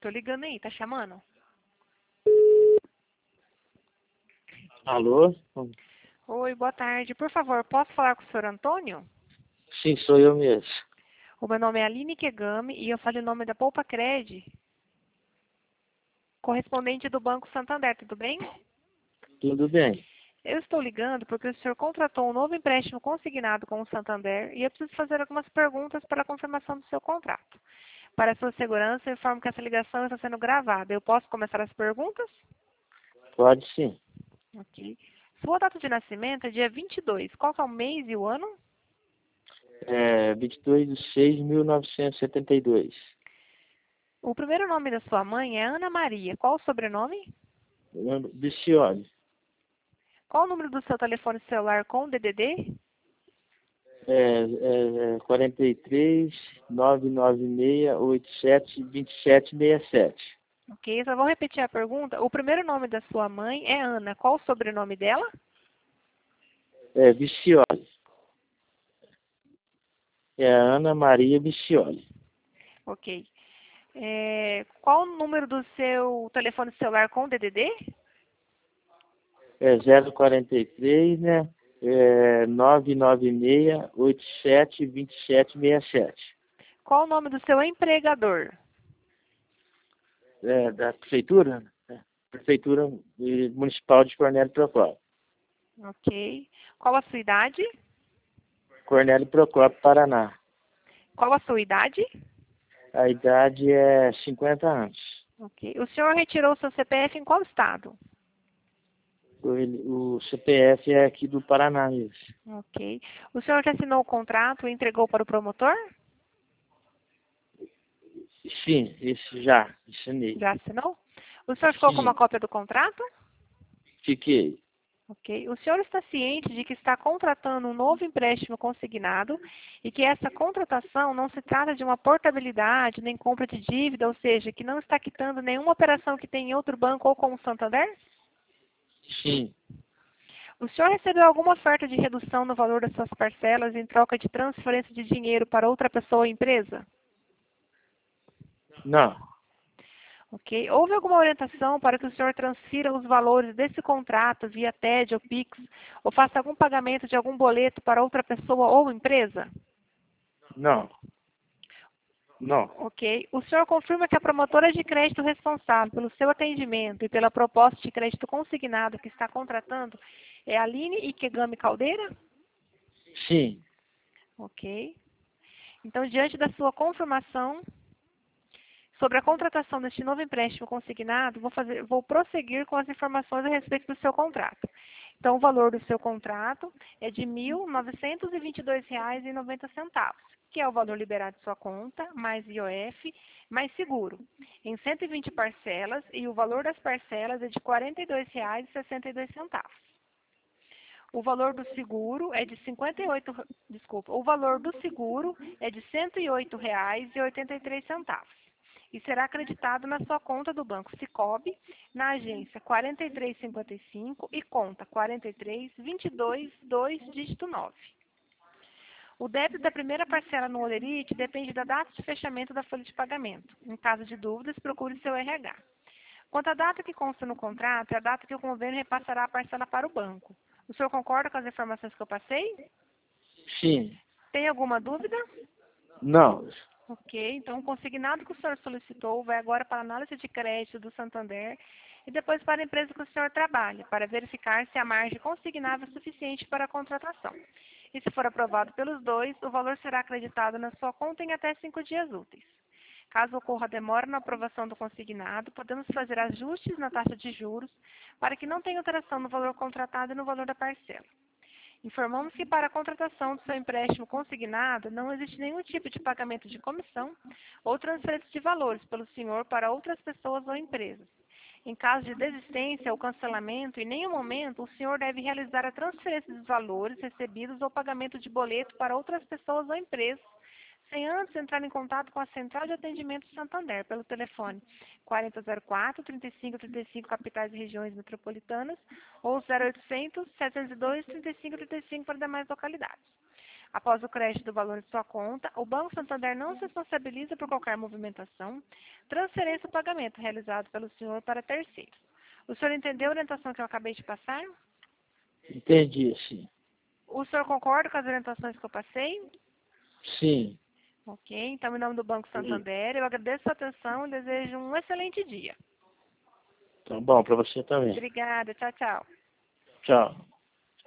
Tô ligando aí, tá chamando? Alô? Oi, boa tarde. Por favor, posso falar com o senhor Antônio? Sim, sou eu mesmo. O meu nome é Aline Kegami e eu falo em nome da Poupa Cred, correspondente do Banco Santander, tudo bem? Tudo bem? Eu estou ligando porque o senhor contratou um novo empréstimo consignado com o Santander e eu preciso fazer algumas perguntas para a confirmação do seu contrato. Para a sua segurança, eu informo que essa ligação está sendo gravada. Eu posso começar as perguntas? Pode sim. Ok. Sua data de nascimento é dia 22. Qual que é o mês e o ano? 22/6/1972. O primeiro nome da sua mãe é Ana Maria. Qual o sobrenome? Bicioli. Qual o número do seu telefone celular com DDD? 43 996 87 2767. Ok, só vou repetir a pergunta. O primeiro nome da sua mãe é Ana. Qual o sobrenome dela? Bicioli. É Ana Maria Bicioli. Ok. Qual o número do seu telefone celular com DDD? 043, né? 996 87 2767. Qual o nome do seu empregador? Da prefeitura? Prefeitura Municipal de Cornélio Procópio. Ok. Qual a sua idade? Cornélio Procópio, Paraná. Qual a sua idade? A idade é 50 anos. Ok. O senhor retirou seu CPF em qual estado? O CPF é aqui do Paraná mesmo. Ok. O senhor já assinou o contrato e entregou para o promotor? Sim, esse já, assinei. Já assinou? O senhor ficou com uma Sim, cópia do contrato? fiquei. Ok. O senhor está ciente de que está contratando um novo empréstimo consignado e que essa contratação não se trata de uma portabilidade nem compra de dívida, ou seja, que não está quitando nenhuma operação que tem em outro banco ou com o Santander? Sim, O senhor recebeu alguma oferta de redução no valor das suas parcelas em troca de transferência de dinheiro para outra pessoa ou empresa? não, Ok. Houve alguma orientação para que o senhor transfira os valores desse contrato via TED ou Pix, ou faça algum pagamento de algum boleto para outra pessoa ou empresa? não, não, Ok. O senhor confirma que a promotora de crédito responsável pelo seu atendimento e pela proposta de crédito consignado que está contratando é a Aline Ikegami Caldeira? sim, Ok. Então, diante da sua confirmação sobre a contratação deste novo empréstimo consignado, vou prosseguir com as informações a respeito do seu contrato. Então, o valor do seu contrato é de R$ 1.922,90, que é o valor liberado de sua conta, mais IOF, mais seguro, em 120 parcelas, e o valor das parcelas é de R$ 42,62. O valor do seguro é de o valor do seguro é de R$ 108,83 e será acreditado na sua conta do Banco Sicoob, na agência 4355 e conta 43222, dígito 9. O débito da primeira parcela no Olerite depende da data de fechamento da folha de pagamento. Em caso de dúvidas, procure seu RH. Quanto à data que consta no contrato, é a data que o convênio repassará a parcela para o banco. O senhor concorda com as informações que eu passei? sim, Tem alguma dúvida? não, Ok, então o consignado que o senhor solicitou vai agora para a análise de crédito do Santander e depois para a empresa que o senhor trabalha, para verificar se a margem consignável é suficiente para a contratação. E se for aprovado pelos dois, o valor será acreditado na sua conta em até 5 dias úteis. Caso ocorra demora na aprovação do consignado, podemos fazer ajustes na taxa de juros para que não tenha alteração no valor contratado e no valor da parcela. Informamos que para a contratação do seu empréstimo consignado não existe nenhum tipo de pagamento de comissão ou transferência de valores pelo senhor para outras pessoas ou empresas. Em caso de desistência ou cancelamento, em nenhum momento o senhor deve realizar a transferência dos valores recebidos ou pagamento de boleto para outras pessoas ou empresas, sem antes entrar em contato com a Central de Atendimento Santander pelo telefone 4004-3535, capitais e regiões metropolitanas, ou 0800-702-3535 para demais localidades. após o crédito do valor de sua conta, o Banco Santander não se responsabiliza por qualquer movimentação, transferência ou pagamento realizado pelo senhor para terceiros. O senhor entendeu a orientação que eu acabei de passar? Entendi, sim. O senhor concorda com as orientações que eu passei? Sim. Ok, então, em nome do Banco Santander, eu agradeço a sua atenção e desejo um excelente dia. Tá bom, para você também. Obrigada, tchau, tchau. Tchau.